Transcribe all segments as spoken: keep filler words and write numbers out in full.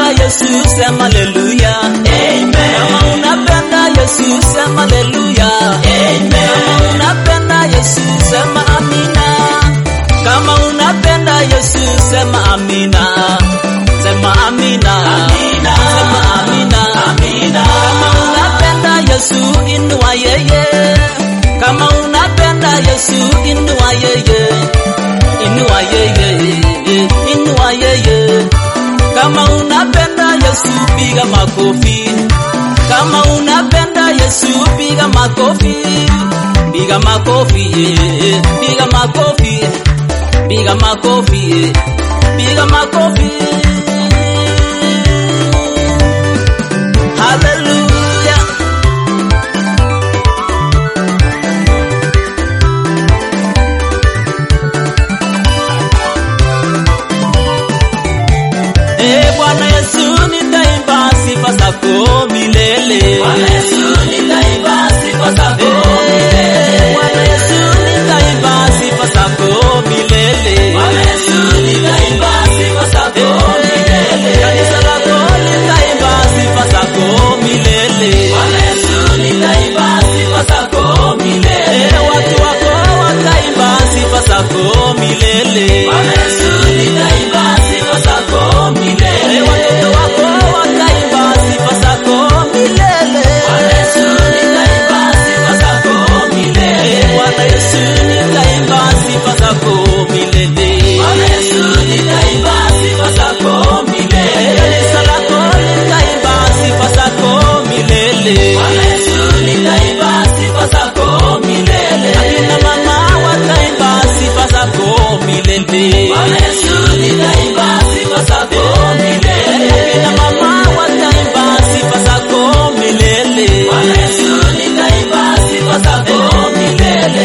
Yesu sema haleluya. Amen. Kama unapenda Yesu sema haleluya. Amen. Kama unapenda Yesu sema amina. Kama unapenda Yesu sema amina. Sema amina. Amina. Sema amina. Amina. Kama unapenda Yesu inua yeye. Kama unapenda Yesu inua yeye. Inua yeye. Inua yeye. Kama unapenda Yesu piga makofi. Kama unapenda Yesu piga makofi. Piga makofi. Piga makofi. Piga makofi. Piga makofi. Hallelujah. Eh, Bwana Yesu nitaimba sifa zako milele. Bwana Yesu nitaimba sifa zako milele. Bwana Yesu nitaimba sifa zako milele. Bwana Yesu nitaimba sifa zako milele. Kanisa lako nitaimba sifa zako milele. Bwana Yesu nitaimba sifa zako milele. Watu wako wataimba sifa zako milele. Bwana Yesu nitaimba sifa zako milele. Watoto wako wataimba sifa zako milele. Bwana Yesu nitaimba sifa zako milele. Bwana Yesu nitaimba sifa zako milele. Bwana Yesu nitaimba sifa zako milele. Kanisa lako nitaimba sifa zako milele. Bwana Yesu nitaimba sifa zako milele. Akina mama wataimba sifa zako milele. Bwana Yesu nitaimba sifa zako milele. Akina mama wataimba sifa zako milele. Bwana Yesu nitaimba sifa zako milele.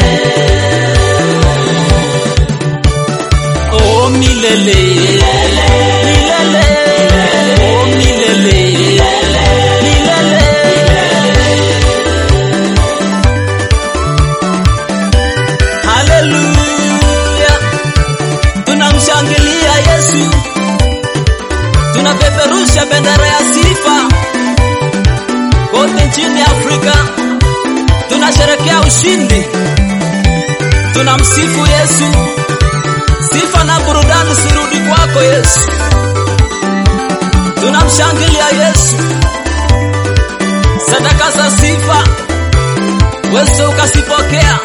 Oh milele. Milele. Oh milele. Milele. Hallelujah. Tunamshangilia Yesu. Tunapeperusha bendera ya sifa kote nchini Afrika. Tunasherehekea ushindi. Tunamsifu Yesu. Sifa na burudani sirudi kwako Yesu. Tunamshangilia Yesu. Sadaka za sifa wewe ukasipokea.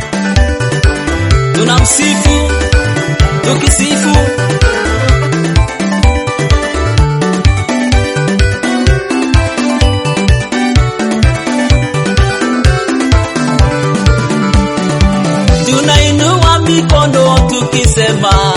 Tunamsifu tukisifu. Tunainua mikono tukisema